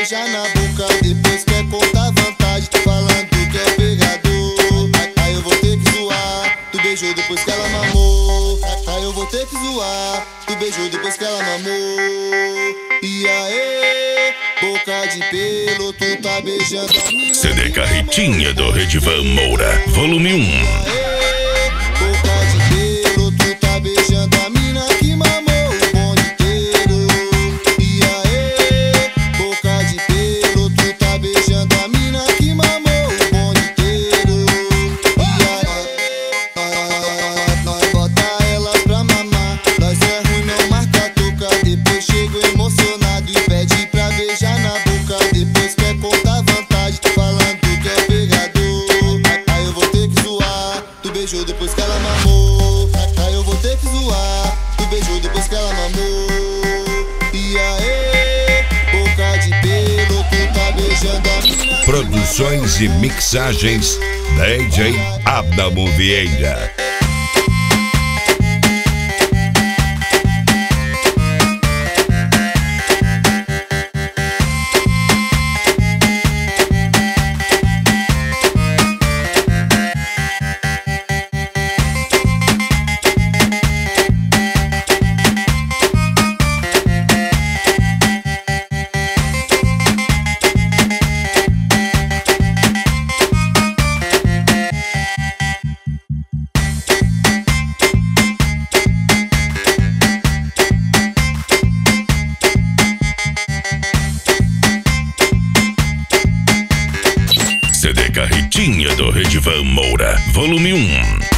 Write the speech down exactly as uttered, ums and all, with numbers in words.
beijar na boca, depois quer contar vantagem, falando que é pegador. Aí eu vou ter que zoar, tu beijou depois que ela mamou. Aí eu vou ter que zoar, tu beijou depois que ela mamou. E aí, boca de pelo, tu tá beijando a mina. C D Carretinha do Redivan Moura, volume um. Aê, boca de pelo, tu tá beijando a mina que mamou o bonde inteiro. E aí, boca de pelo, tu tá beijando a mina que mamou o bonde inteiro. E aí, nós bota elas pra mamar, nós é ruim, não marca toca. Depois chego emocionado e pede pra beijar na boca, depois quer contar vantagem, falando que é pegador. Aí eu vou ter que zoar, tu beijou depois que ela mamou. Aí eu vou ter que zoar, tu beijou depois que ela mamou. E aí, boca de pelo, tu tá beijando a mina. Produções e mixagens D J Adamo Vieira. C D Carretinha do Redivan Moura, volume um.